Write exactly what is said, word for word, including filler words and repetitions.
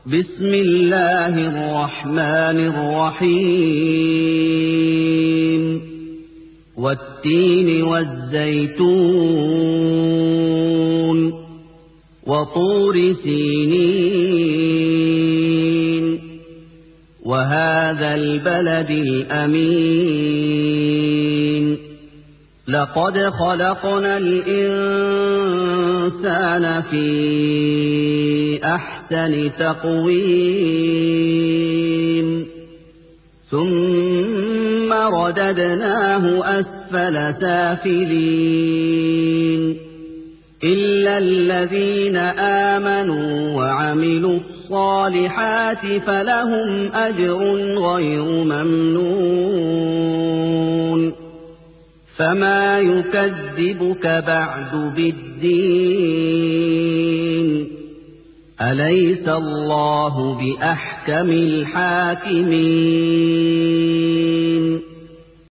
بسم الله الرحمن الرحيم والتين والزيتون وطور سينين وهذا البلد الأمين لقد خلقنا الإنسان في أحسن تقويم ثم رددناه أسفل سافلين إلا الذين آمنوا وعملوا الصالحات فلهم أجر غير ممنون فما يكذبك بعد بالدين أليس الله بأحكم الحاكمين